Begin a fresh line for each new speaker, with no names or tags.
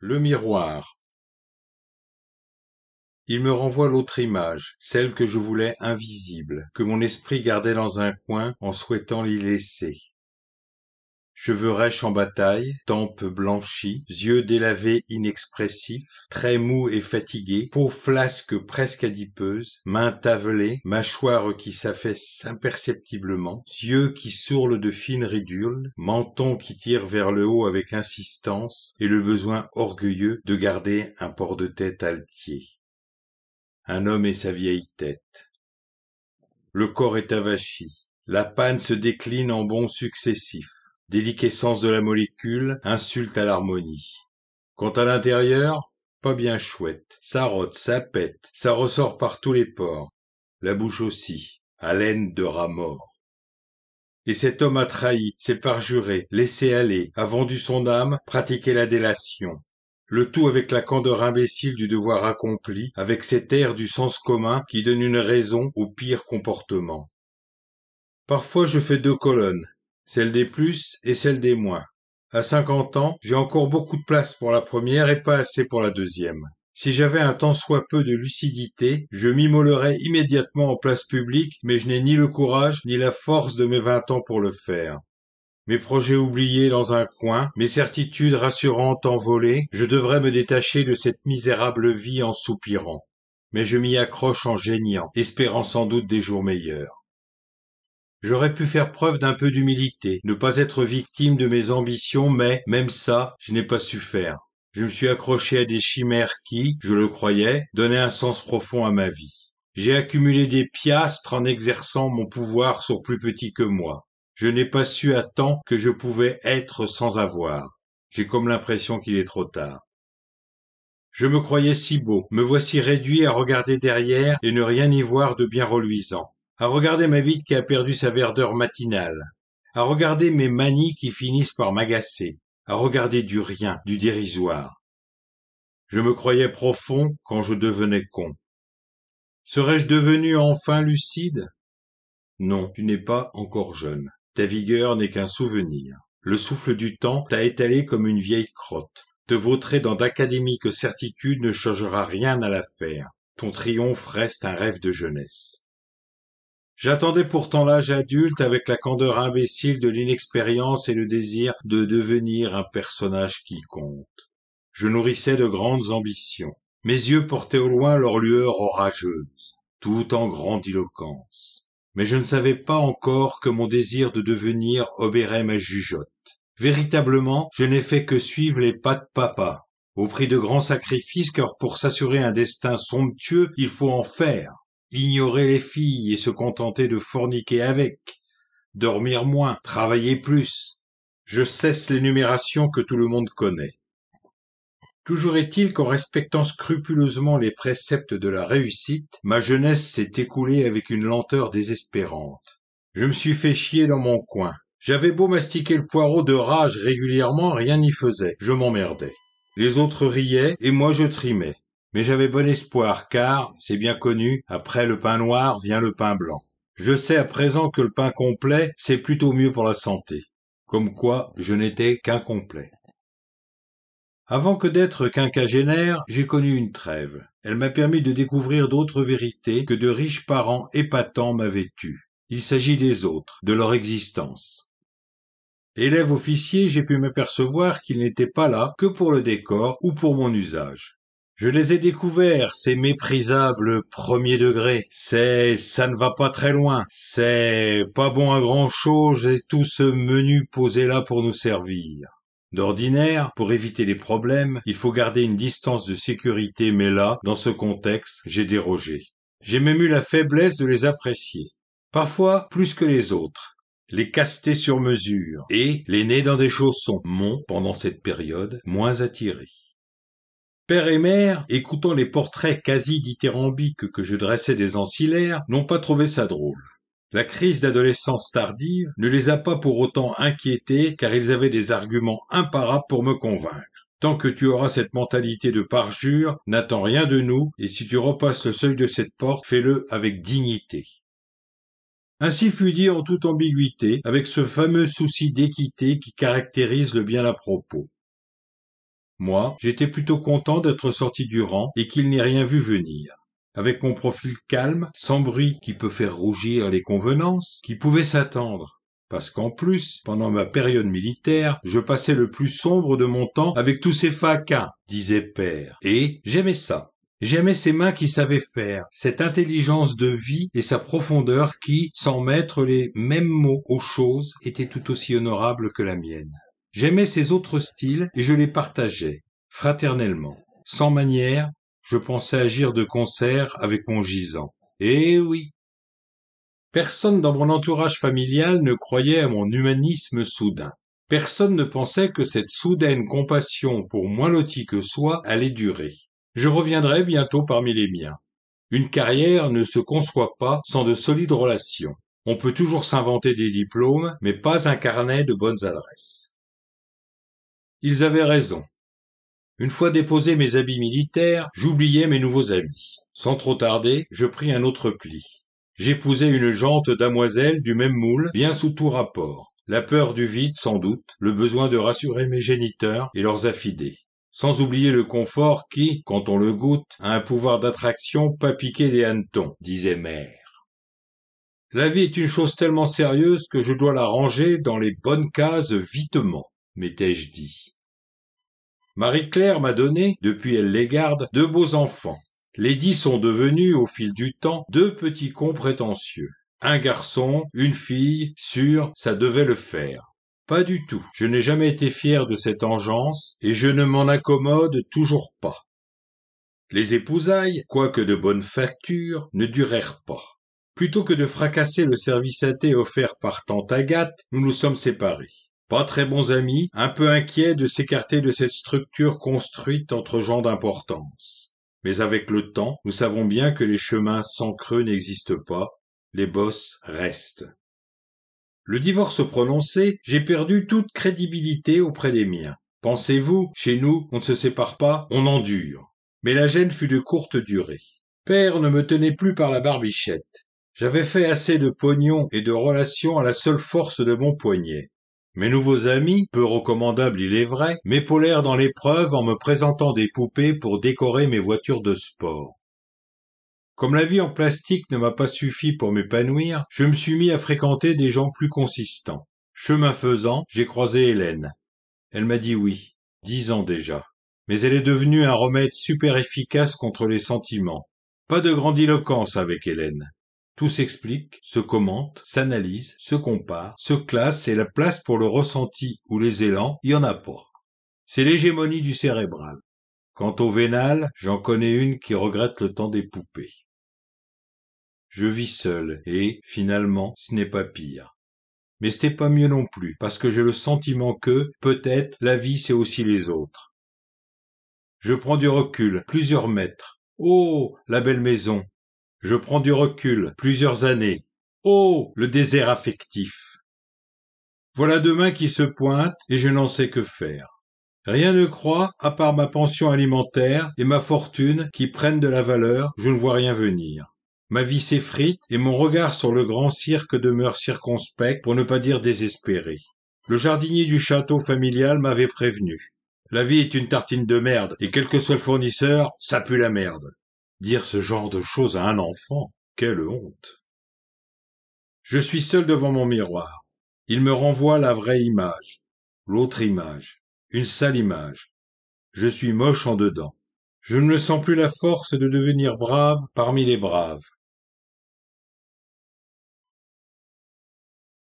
Le miroir. Il me renvoie l'autre image, celle que je voulais invisible, que mon esprit gardait dans un coin en souhaitant l'y laisser. Cheveux rêches en bataille, tempes blanchies, yeux délavés inexpressifs, traits mous et fatigués, peau flasque presque adipeuse, mains tavelées, mâchoire qui s'affaisse imperceptiblement, yeux qui sourlent de fines ridules, menton qui tire vers le haut avec insistance et le besoin orgueilleux de garder un port de tête altier. Un homme et sa vieille tête. Le corps est avachi. La panne se décline en bonds successifs. Déliquescence de la molécule, insulte à l'harmonie. Quant à l'intérieur, pas bien chouette. Ça rote, ça pète, ça ressort par tous les pores. La bouche aussi, haleine de rat mort. Et cet homme a trahi, s'est parjuré, laissé aller, a vendu son âme, pratiqué la délation. Le tout avec la candeur imbécile du devoir accompli, avec cet air du sens commun qui donne une raison au pire comportement. Parfois je fais deux colonnes, celle des plus et celle des moins. À 50 ans, j'ai encore beaucoup de place pour la première et pas assez pour la deuxième. Si j'avais un tant soit peu de lucidité, je m'immolerais immédiatement en place publique, mais je n'ai ni le courage ni la force de mes 20 ans pour le faire. Mes projets oubliés dans un coin, mes certitudes rassurantes envolées, je devrais me détacher de cette misérable vie en soupirant. Mais je m'y accroche en geignant, espérant sans doute des jours meilleurs. J'aurais pu faire preuve d'un peu d'humilité, ne pas être victime de mes ambitions, mais, même ça, je n'ai pas su faire. Je me suis accroché à des chimères qui, je le croyais, donnaient un sens profond à ma vie. J'ai accumulé des piastres en exerçant mon pouvoir sur plus petit que moi. Je n'ai pas su à temps que je pouvais être sans avoir. J'ai comme l'impression qu'il est trop tard. Je me croyais si beau, me voici réduit à regarder derrière et ne rien y voir de bien reluisant, à regarder ma bite qui a perdu sa verdeur matinale, à regarder mes manies qui finissent par m'agacer, à regarder du rien, du dérisoire. Je me croyais profond quand je devenais con. Serais-je devenu enfin lucide? Non, tu n'es pas encore jeune. Ta vigueur n'est qu'un souvenir. Le souffle du temps t'a étalé comme une vieille crotte. Te vautrer dans d'académiques certitudes ne changera rien à l'affaire. Ton triomphe reste un rêve de jeunesse. J'attendais pourtant l'âge adulte avec la candeur imbécile de l'inexpérience et le désir de devenir un personnage qui compte. Je nourrissais de grandes ambitions. Mes yeux portaient au loin leur lueur orageuse, tout en grandiloquence. Mais je ne savais pas encore que mon désir de devenir obérait ma jugeote. Véritablement, je n'ai fait que suivre les pas de papa, au prix de grands sacrifices, car pour s'assurer un destin somptueux, il faut en faire. Ignorer les filles et se contenter de forniquer avec, dormir moins, travailler plus. Je cesse l'énumération que tout le monde connaît. Toujours est-il qu'en respectant scrupuleusement les préceptes de la réussite, ma jeunesse s'est écoulée avec une lenteur désespérante. Je me suis fait chier dans mon coin. J'avais beau mastiquer le poireau de rage régulièrement, rien n'y faisait, je m'emmerdais. Les autres riaient et moi je trimais. Mais j'avais bon espoir car, c'est bien connu, après le pain noir vient le pain blanc. Je sais à présent que le pain complet, c'est plutôt mieux pour la santé. Comme quoi, je n'étais qu'incomplet. Avant que d'être quinquagénaire, j'ai connu une trêve. Elle m'a permis de découvrir d'autres vérités que de riches parents épatants m'avaient tues. Il s'agit des autres, de leur existence. Élève officier, j'ai pu m'apercevoir qu'ils n'étaient pas là que pour le décor ou pour mon usage. Je les ai découverts, ces méprisables premiers degrés. Ça ne va pas très loin. C'est pas bon à grand chose et tout ce menu posé là pour nous servir. D'ordinaire, pour éviter les problèmes, il faut garder une distance de sécurité, mais là, dans ce contexte, j'ai dérogé. J'ai même eu la faiblesse de les apprécier. Parfois, plus que les autres. Les caster sur mesure et les nez dans des chaussons m'ont, pendant cette période, moins attiré. Père et mère, écoutant les portraits quasi dithyrambiques que je dressais des ancillaires, n'ont pas trouvé ça drôle. La crise d'adolescence tardive ne les a pas pour autant inquiétés car ils avaient des arguments imparables pour me convaincre. Tant que tu auras cette mentalité de parjure, n'attends rien de nous et si tu repasses le seuil de cette porte, fais-le avec dignité. Ainsi fut dit en toute ambiguïté, avec ce fameux souci d'équité qui caractérise le bien à propos. Moi, j'étais plutôt content d'être sorti du rang et qu'il n'ait rien vu venir. Avec mon profil calme, sans bruit qui peut faire rougir les convenances, qui pouvait s'attendre. Parce qu'en plus, pendant ma période militaire, je passais le plus sombre de mon temps avec tous ces faquins, disait Père. Et j'aimais ça. J'aimais ces mains qui savaient faire, cette intelligence de vie et sa profondeur qui, sans mettre les mêmes mots aux choses, était tout aussi honorable que la mienne. J'aimais ces autres styles et je les partageais, fraternellement. Sans manière, je pensais agir de concert avec mon gisant. Eh oui! Personne dans mon entourage familial ne croyait à mon humanisme soudain. Personne ne pensait que cette soudaine compassion pour moins lotis que soi allait durer. Je reviendrai bientôt parmi les miens. Une carrière ne se conçoit pas sans de solides relations. On peut toujours s'inventer des diplômes, mais pas un carnet de bonnes adresses. Ils avaient raison. Une fois déposés mes habits militaires, j'oubliai mes nouveaux amis. Sans trop tarder, je pris un autre pli. J'épousai une jante damoiselle du même moule, bien sous tout rapport. La peur du vide, sans doute, le besoin de rassurer mes géniteurs et leurs affidés. Sans oublier le confort qui, quand on le goûte, a un pouvoir d'attraction pas piqué des hannetons, disait Mère. La vie est une chose tellement sérieuse que je dois la ranger dans les bonnes cases vitement, m'étais-je dit. Marie-Claire m'a donné, depuis elle les garde, deux beaux enfants. Les 10 sont devenus, au fil du temps, deux petits cons prétentieux. Un garçon, une fille, sûr, ça devait le faire. Pas du tout. Je n'ai jamais été fier de cette engeance, et je ne m'en accommode toujours pas. Les épousailles, quoique de bonne facture, ne durèrent pas. Plutôt que de fracasser le service à thé offert par tante Agathe, nous nous sommes séparés. Pas très bons amis, un peu inquiets de s'écarter de cette structure construite entre gens d'importance. Mais avec le temps, nous savons bien que les chemins sans creux n'existent pas, les bosses restent. Le divorce prononcé, j'ai perdu toute crédibilité auprès des miens. Pensez-vous, chez nous, on ne se sépare pas, on endure. Mais la gêne fut de courte durée. Père ne me tenait plus par la barbichette. J'avais fait assez de pognon et de relations à la seule force de mon poignet. Mes nouveaux amis, peu recommandables il est vrai, m'épaulèrent dans l'épreuve en me présentant des poupées pour décorer mes voitures de sport. Comme la vie en plastique ne m'a pas suffi pour m'épanouir, je me suis mis à fréquenter des gens plus consistants. Chemin faisant, j'ai croisé Hélène. Elle m'a dit oui, 10 ans déjà. Mais elle est devenue un remède super efficace contre les sentiments. Pas de grandiloquence avec Hélène. Tout s'explique, se commente, s'analyse, se compare, se classe et la place pour le ressenti ou les élans, il y en a pas. C'est l'hégémonie du cérébral. Quant au vénal, j'en connais une qui regrette le temps des poupées. Je vis seul et, finalement, ce n'est pas pire. Mais ce n'est pas mieux non plus, parce que j'ai le sentiment que, peut-être, la vie c'est aussi les autres. Je prends du recul, plusieurs mètres. Oh, la belle maison. Je prends du recul, plusieurs années. Oh, le désert affectif. Voilà demain qui se pointe et je n'en sais que faire. Rien ne croît à part ma pension alimentaire et ma fortune qui prennent de la valeur, je ne vois rien venir. Ma vie s'effrite et mon regard sur le grand cirque demeure circonspect pour ne pas dire désespéré. Le jardinier du château familial m'avait prévenu. La vie est une tartine de merde et quel que soit le fournisseur, ça pue la merde. Dire ce genre de choses à un enfant, quelle honte. Je suis seul devant mon miroir. Il me renvoie la vraie image, l'autre image, une sale image. Je suis moche en dedans. Je ne me sens plus la force de devenir brave parmi les braves.